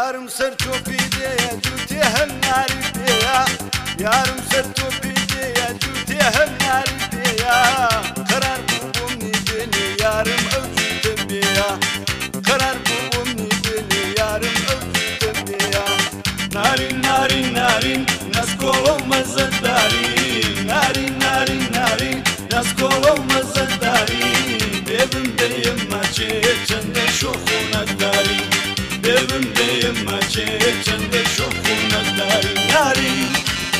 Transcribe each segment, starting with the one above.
یارم سەر تۆپی دێیە جووتێ هەر ناری پێیە یارم سەر تۆپی دێیە جووتێ هەر ناری پێیە قەرار بوو بۆم نیبێنێ یارم ئەو جووتە بێیە قەرار بوو بۆم نیبێنێ یارم ئەو جووتە بێیە نارین نارین نارین نەسکۆڵە و مەزەداری نارین نارین نارین نەسکۆڵە و مەزەداری بێبم دەیەم ماچێ چەندە شۆخ و نەداری بێبم دەیەم ماچێ چەندە شۆخ و نەداری نارین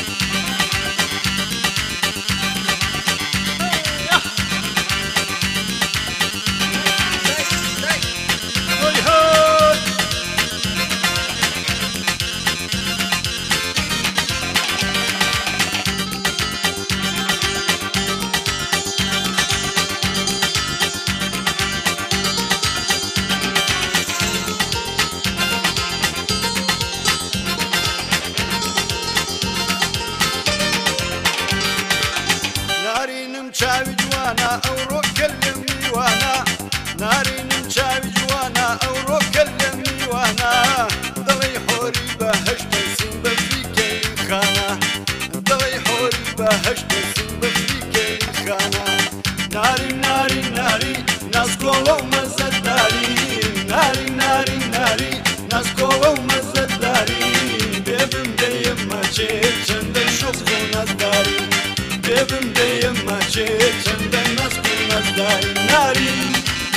چاوی جوانە ئەو ڕۆکە لە میوانە نارینم چاوی جوانە ئەو ڕۆکە لە میوانە دڵی حۆری بەهەشتە سین بەفری کەلی خانە دڵی حۆری بەهەشتە سین بەفری کەلی خانە نارین نارین نارین ناسکۆڵە و مەزەداری نارین نارین نارین ناسکۆڵە و مەزەداری بێبم دەیەم ماچێ چەندە شۆخ و نەزداری بێبم دەیەم ماچێ چەندە نەسک و نەزداری نارین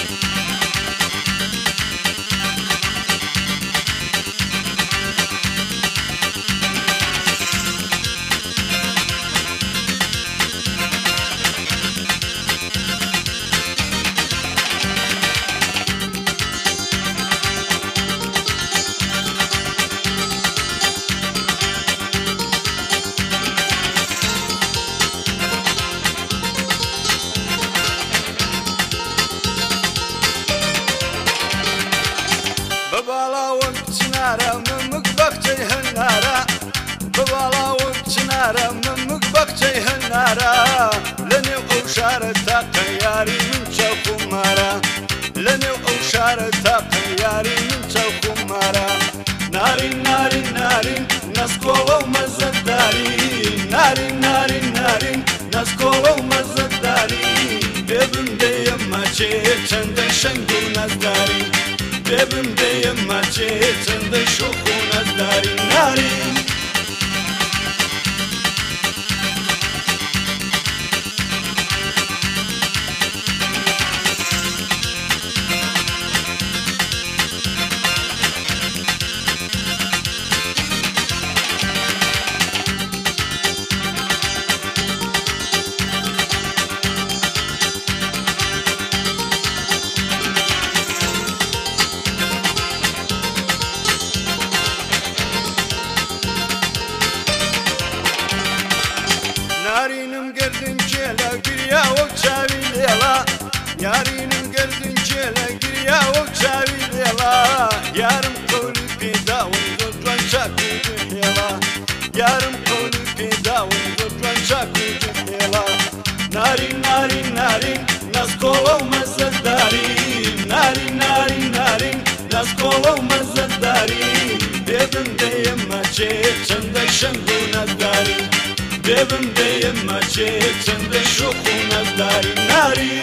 بەباڵاوە بچنارە ممک بەخچەی هەنارە بەباڵاوە بچنارە ممک بەخچەی هەنارە لەنێو ئەو شارە تاقە یاری من چاوخومارە لەنێو ئەو شارە تاقە یاری من چاوخومارە نارین نارین نارین نەسکۆڵە و مەزەداری نارین نارین نارین نەسکۆڵە و مەزەداری بێبم دەیەم ماچێ چەندە شەنگ و نەزداری بێبم دەیەم ماچێ چەندە شۆخ و نەزداری نارین یارینم گردن جێلە گریاوە چاوی لێڵە یارینم گردن جێلە گریاوە چاوی لێڵە یارم قەولی پێداوم بۆ جوان چاک و جوهێڵە یارم قەولی پێداوم بۆ جوان چاک و جوهێڵە نارین نارین نارین نەسکۆڵە و مەزەداری نارین نارین نارین نەسکۆڵە و مەزەداری بێبم دەیەم ماچێ چەندە شەنگ و نەزداری بێبم دەیەم ماچێ چەندە شۆخ و نەزداری نارین